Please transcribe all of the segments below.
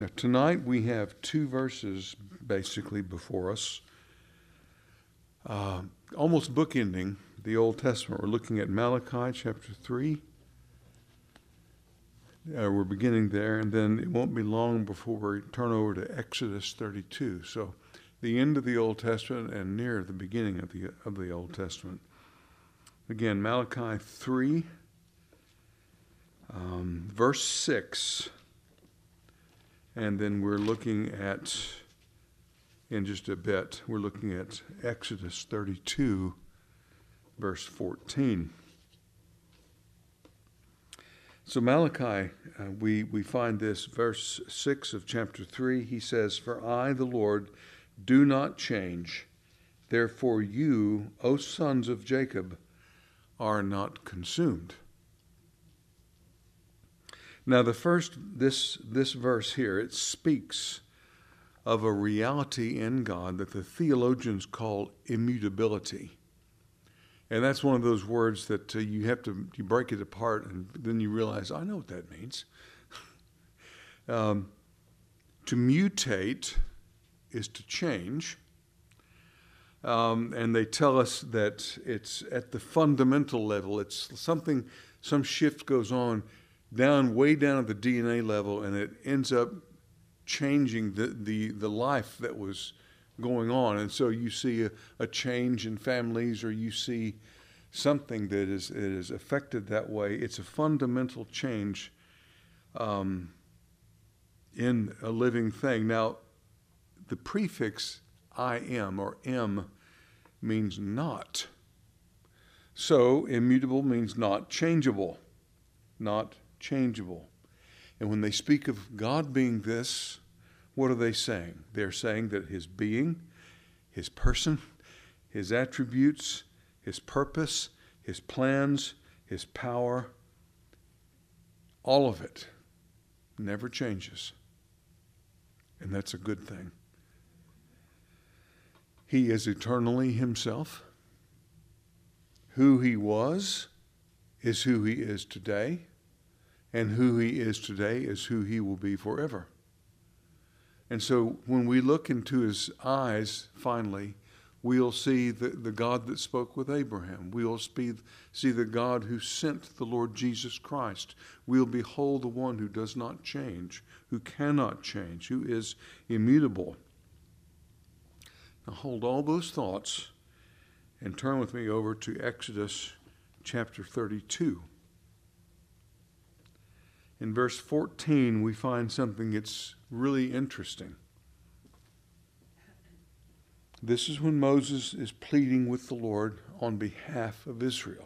Now, tonight we have two verses basically before us, almost bookending the Old Testament. We're looking at Malachi chapter 3. We're beginning there, and then it won't be long before we turn over to Exodus 32. So the end of the Old Testament and near the beginning of the Old Testament. Again, Malachi 3, verse 6. And then we're looking at, in just a bit, we're looking at Exodus 32, verse 14. So Malachi, we find this, verse 6 of chapter 3, he says, "For I, the Lord, do not change. Therefore you, O sons of Jacob, are not consumed." Now this verse here, it speaks of a reality in God that the theologians call immutability. And that's one of those words that you break it apart and then you realize, I know what that means. To mutate is to change. And they tell us that it's at the fundamental level. It's some shift goes on way down at the DNA level, and it ends up changing the life that was going on. And so you see a change in families, or you see something that is affected that way. It's a fundamental change in a living thing. Now, the prefix I am or am means not. So immutable means not changeable. Not changeable. And when they speak of God being this, what are they saying? They're saying that his being, his person, his attributes, his purpose, his plans, his power, all of it never changes. And that's a good thing. He is eternally himself. Who he was is who he is today. And who he is today is who he will be forever. And so when we look into his eyes, finally, we'll see the God that spoke with Abraham. We'll see the God who sent the Lord Jesus Christ. We'll behold the one who does not change, who cannot change, who is immutable. Now hold all those thoughts and turn with me over to Exodus chapter 32. In verse 14, we find something that's really interesting. This is when Moses is pleading with the Lord on behalf of Israel.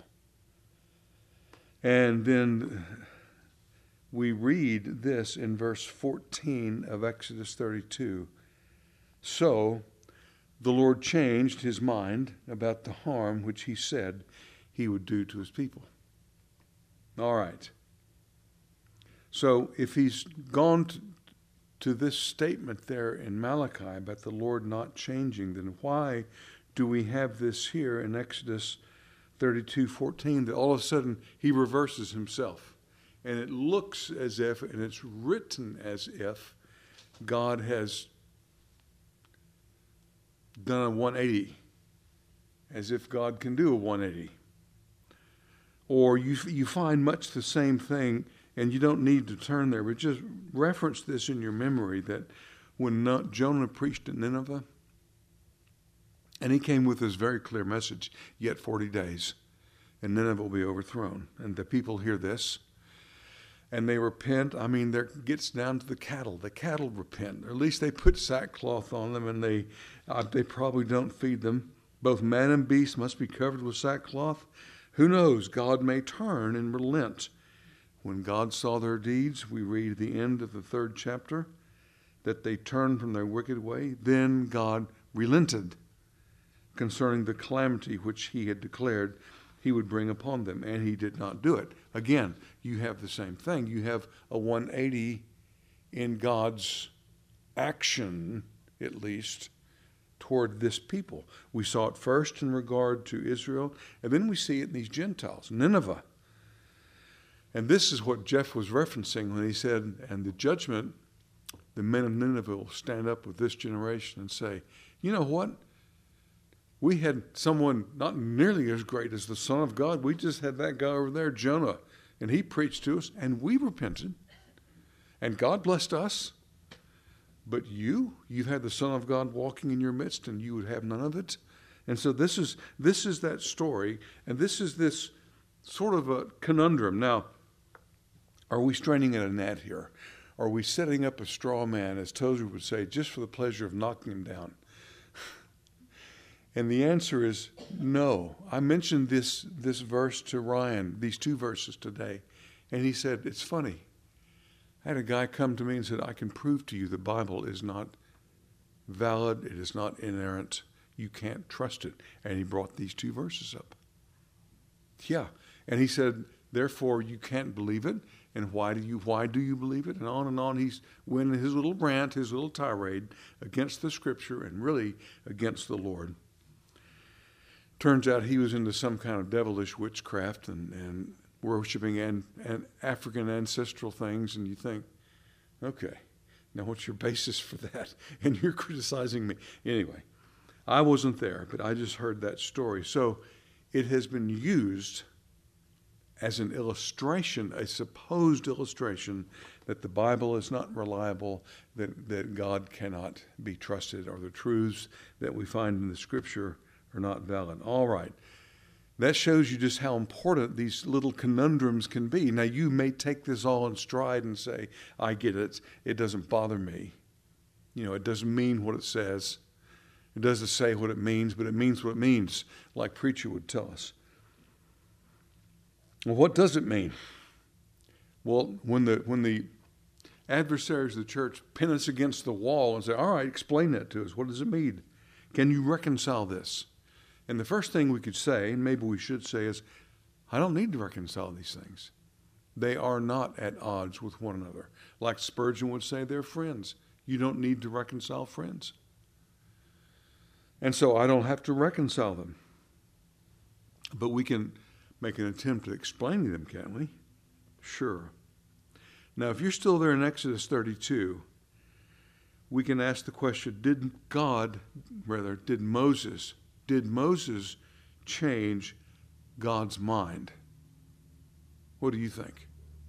And then we read this in verse 14 of Exodus 32. So the Lord changed his mind about the harm which he said he would do to his people. All right. So if he's gone to this statement there in Malachi about the Lord not changing, then why do we have this here in Exodus 32:14 that all of a sudden he reverses himself? And it looks as if, and it's written as if, God has done a 180, as if God can do a 180. Or you find much the same thing. And you don't need to turn there, but just reference this in your memory that when Jonah preached at Nineveh, and he came with this very clear message, yet 40 days, and Nineveh will be overthrown. And the people hear this, and they repent. I mean, there gets down to the cattle. The cattle repent. Or at least they put sackcloth on them, and they probably don't feed them. Both man and beast must be covered with sackcloth. Who knows? God may turn and relent. When God saw their deeds, we read at the end of the 3rd chapter, that they turned from their wicked way. Then God relented concerning the calamity which he had declared he would bring upon them, and he did not do it. Again, you have the same thing. You have a 180 in God's action, at least, toward this people. We saw it first in regard to Israel, and then we see it in these Gentiles, Nineveh. And this is what Jeff was referencing when he said, and the judgment the men of Nineveh will stand up with this generation and say, you know what? We had someone not nearly as great as the Son of God. We just had that guy over there, Jonah, and he preached to us, and we repented. And God blessed us. But you've had the Son of God walking in your midst, and you would have none of it. And so this is that story, and this is this sort of a conundrum. Now, are we straining at a gnat here? Are we setting up a straw man, as Tozer would say, just for the pleasure of knocking him down? And the answer is no. I mentioned this verse to Ryan, these two verses today, and he said, it's funny. I had a guy come to me and said, I can prove to you the Bible is not valid, it is not inerrant, you can't trust it. And he brought these two verses up. Yeah. And he said, therefore you can't believe it, and why do you believe it? And on he's went his little rant, his little tirade against the Scripture and really against the Lord. Turns out he was into some kind of devilish witchcraft and worshiping and African ancestral things, and you think, okay, now what's your basis for that? And you're criticizing me. Anyway, I wasn't there, but I just heard that story. So it has been used as an illustration, a supposed illustration, that the Bible is not reliable, that God cannot be trusted, or the truths that we find in the Scripture are not valid. All right. That shows you just how important these little conundrums can be. Now, you may take this all in stride and say, I get it. It doesn't bother me. It doesn't mean what it says. It doesn't say what it means, but it means what it means, like preacher would tell us. Well, what does it mean? Well, when the adversaries of the church pin us against the wall and say, all right, explain that to us. What does it mean? Can you reconcile this? And the first thing we could say, and maybe we should say, is, I don't need to reconcile these things. They are not at odds with one another. Like Spurgeon would say, they're friends. You don't need to reconcile friends. And so I don't have to reconcile them. But we can make an attempt at explaining them, can't we? Sure. Now, if you're still there in Exodus 32, we can ask the question, did Moses change God's mind? What do you think?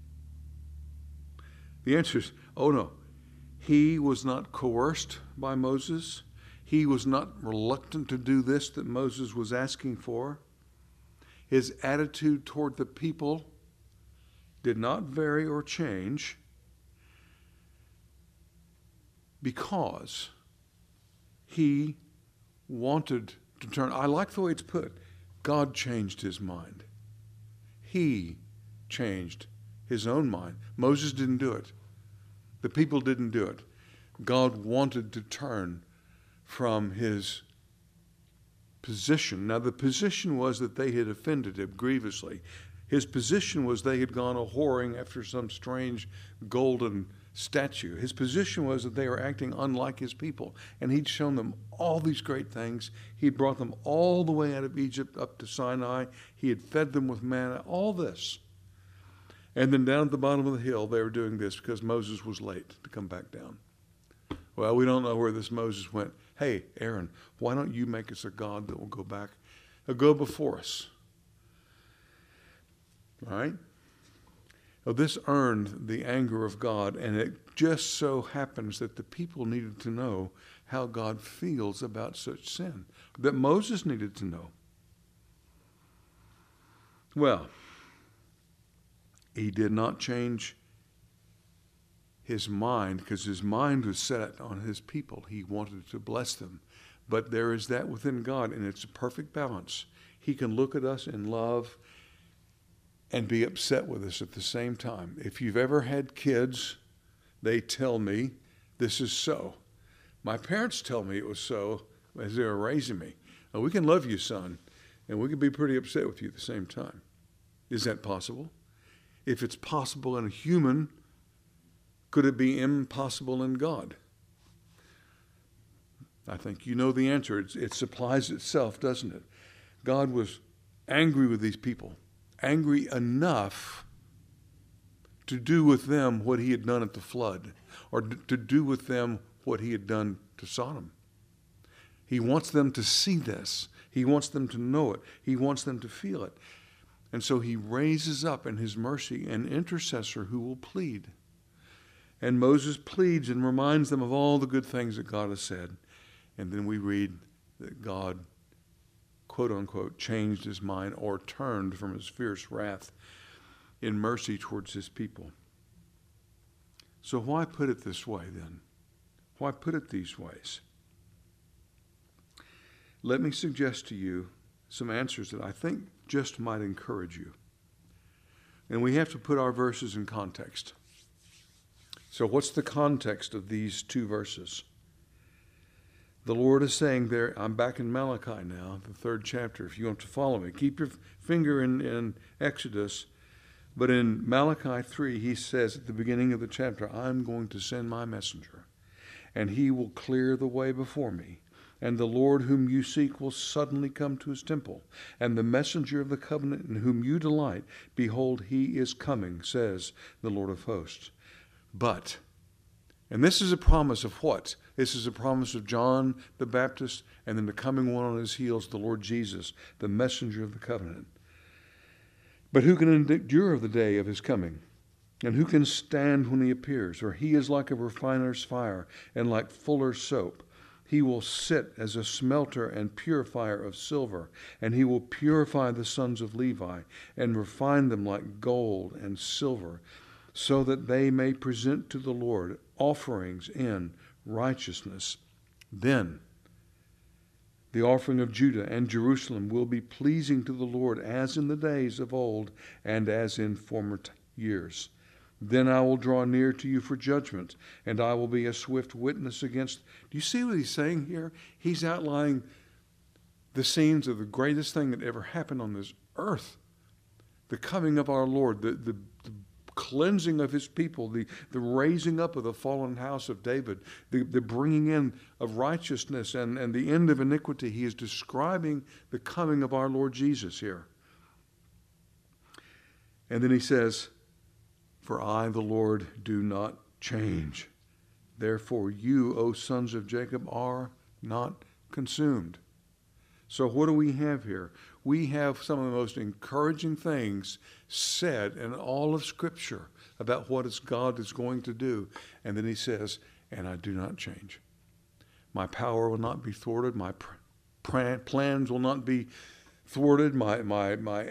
The answer is, oh no. He was not coerced by Moses. He was not reluctant to do this that Moses was asking for. His attitude toward the people did not vary or change because he wanted to turn. I like the way it's put. God changed his mind. He changed his own mind. Moses didn't do it. The people didn't do it. God wanted to turn from his position. Now, the position was that they had offended him grievously. His position was they had gone a-whoring after some strange golden statue. His position was that they were acting unlike his people. And he'd shown them all these great things. He'd brought them all the way out of Egypt up to Sinai. He had fed them with manna, all this. And then down at the bottom of the hill, they were doing this because Moses was late to come back down. Well, we don't know where this Moses went. Hey, Aaron, why don't you make us a God that will go before us? All right? Well, this earned the anger of God, and it just so happens that the people needed to know how God feels about such sin, that Moses needed to know. Well, he did not change his mind because his mind was set on his people. He wanted to bless them. But there is that within God, and it's a perfect balance. He can look at us in love and be upset with us at the same time. If you've ever had kids, they tell me this is so. My parents tell me it was so as they were raising me. Now, we can love you, son, and we can be pretty upset with you at the same time. Is that possible? If it's possible in a human, could it be impossible in God? I think you know the answer. It supplies itself, doesn't it? God was angry with these people, angry enough to do with them what he had done at the flood, or to do with them what he had done to Sodom. He wants them to see this. He wants them to know it. He wants them to feel it. And so he raises up in his mercy an intercessor who will plead. And Moses pleads and reminds them of all the good things that God has said. And then we read that God, quote unquote, changed his mind or turned from his fierce wrath in mercy towards his people. So why put it this way then? Why put it these ways? Let me suggest to you some answers that I think just might encourage you. And we have to put our verses in context. So what's the context of these two verses? The Lord is saying there, I'm back in Malachi now, the 3rd chapter, if you want to follow me. Keep your finger in Exodus. But in Malachi 3, he says at the beginning of the chapter, I'm going to send my messenger, and he will clear the way before me. And the Lord whom you seek will suddenly come to his temple. And the messenger of the covenant in whom you delight, behold, he is coming, says the Lord of hosts. But, and this is a promise of what? This is a promise of John the Baptist, and then the coming one on his heels, the Lord Jesus, the messenger of the covenant. But who can endure the day of his coming? And who can stand when he appears? For he is like a refiner's fire, and like fuller's soap. He will sit as a smelter and purifier of silver, and he will purify the sons of Levi, and refine them like gold and silver, so that they may present to the Lord offerings in righteousness. Then the offering of Judah and Jerusalem will be pleasing to the Lord, as in the days of old and as in former years. Then I will draw near to you for judgment, and I will be a swift witness against. Do you see what he's saying here? He's outlining the scenes of the greatest thing that ever happened on this earth. The coming of our Lord, the cleansing of his people, the raising up of the fallen house of David, the bringing in of righteousness and the end of iniquity. He is describing the coming of our Lord Jesus here. And then he says, for I, the Lord, do not change. Therefore you, O sons of Jacob, are not consumed. So what do we have here? We have some of the most encouraging things said in all of Scripture about what God is going to do. And then he says, and I do not change. My power will not be thwarted. My plans will not be thwarted. My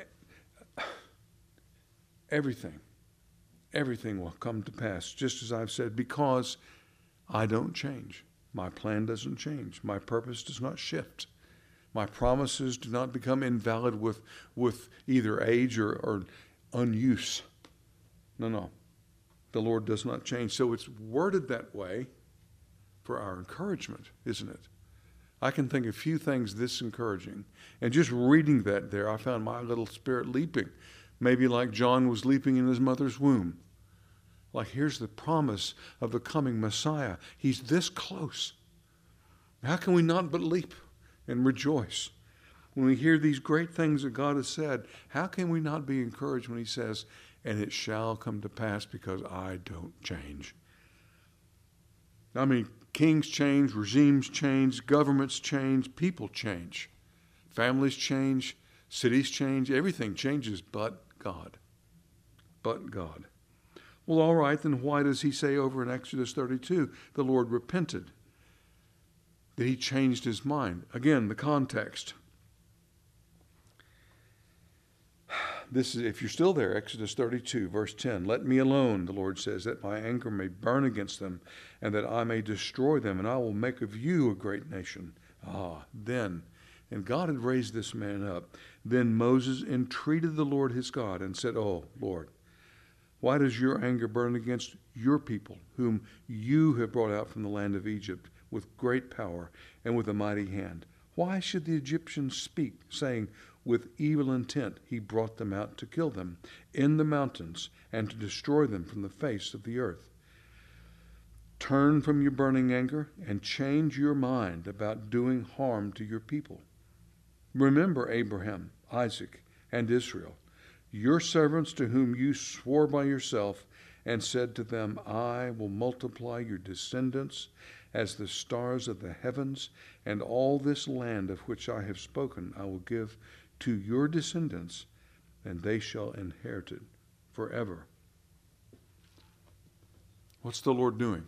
everything will come to pass, just as I've said, because I don't change. My plan doesn't change. My purpose does not shift. My promises do not become invalid with either age or unuse. No. The Lord does not change. So it's worded that way for our encouragement, isn't it? I can think of few things this encouraging. And just reading that there, I found my little spirit leaping. Maybe like John was leaping in his mother's womb. Like here's the promise of the coming Messiah. He's this close. How can we not but leap and rejoice when we hear these great things that God has said? How can we not be encouraged when he says, and it shall come to pass because I don't change? I mean, kings change, regimes change, governments change, people change, families change, cities change, everything changes but God. But God. Well, all right, then why does he say over in Exodus 32, the Lord repented? That he changed his mind. Again, the context. This is, if you're still there, Exodus 32, verse 10. Let me alone, the Lord says, that my anger may burn against them, and that I may destroy them, and I will make of you a great nation. Then, and God had raised this man up. Then Moses entreated the Lord his God and said, oh, Lord, why does your anger burn against your people, whom you have brought out from the land of Egypt with great power and with a mighty hand? Why should the Egyptians speak, saying, with evil intent he brought them out to kill them in the mountains and to destroy them from the face of the earth? Turn from your burning anger and change your mind about doing harm to your people. Remember Abraham, Isaac, and Israel, your servants to whom you swore by yourself, and said to them, I will multiply your descendants as the stars of the heavens, and all this land of which I have spoken I will give to your descendants, and they shall inherit it forever. What's the Lord doing?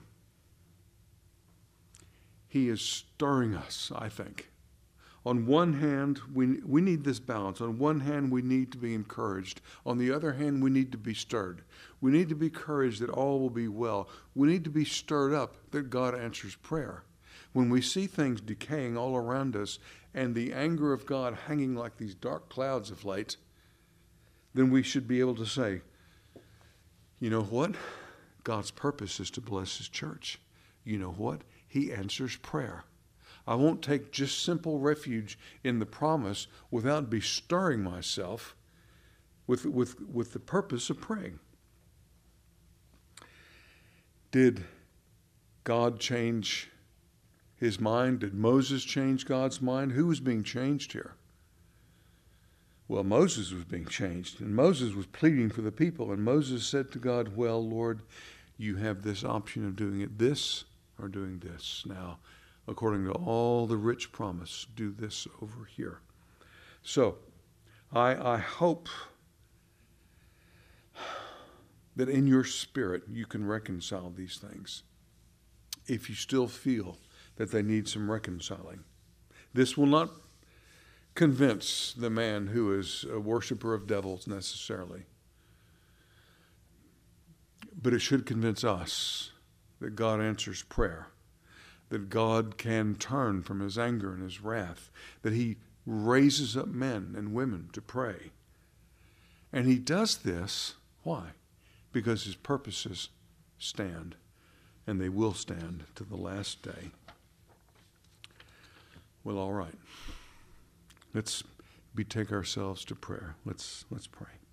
He is stirring us, I think. On one hand, we need this balance. On one hand, we need to be encouraged. On the other hand, we need to be stirred. We need to be encouraged that all will be well. We need to be stirred up that God answers prayer. When we see things decaying all around us and the anger of God hanging like these dark clouds of late, then we should be able to say, you know what? God's purpose is to bless his church. You know what? He answers prayer. I won't take just simple refuge in the promise without bestirring myself with the purpose of praying. Did God change his mind? Did Moses change God's mind? Who was being changed here? Well, Moses was being changed, and Moses was pleading for the people, and Moses said to God, well, Lord, you have this option of doing it this or doing this. Now, according to all the rich promise, do this over here. So, I hope that in your spirit you can reconcile these things if you still feel that they need some reconciling. This will not convince the man who is a worshiper of devils necessarily, but it should convince us that God answers prayer, that God can turn from his anger and his wrath, that he raises up men and women to pray. And he does this, why? Because his purposes stand, and they will stand to the last day. Well, all right. Let's betake ourselves to prayer. Let's pray.